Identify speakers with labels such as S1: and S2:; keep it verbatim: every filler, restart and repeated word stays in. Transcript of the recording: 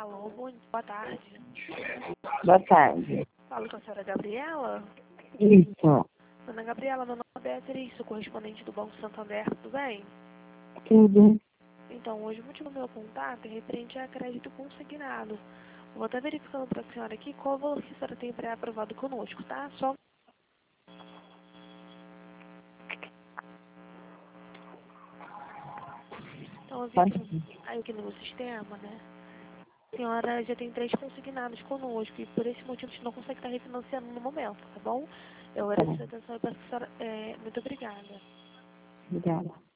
S1: Alô, bom, boa tarde.
S2: Boa tarde.
S1: Falo com a senhora Gabriela.
S2: Isso.
S1: Dona Gabriela, meu nome é Beatriz, sou correspondente do Banco Santander, tudo bem?
S2: Tudo.
S1: Então, hoje o motivo do meu contato é referente a crédito consignado. Vou até verificando para a senhora aqui qual o valor que a senhora tem pré-aprovado conosco, tá? Só... Então, eu vi aqui, aí aqui no meu sistema, né? A senhora já tem três consignados conosco e por esse motivo a gente não consegue estar refinanciando no momento, tá bom? Eu agradeço a atenção e peço que a senhora... É, muito obrigada.
S2: Obrigada.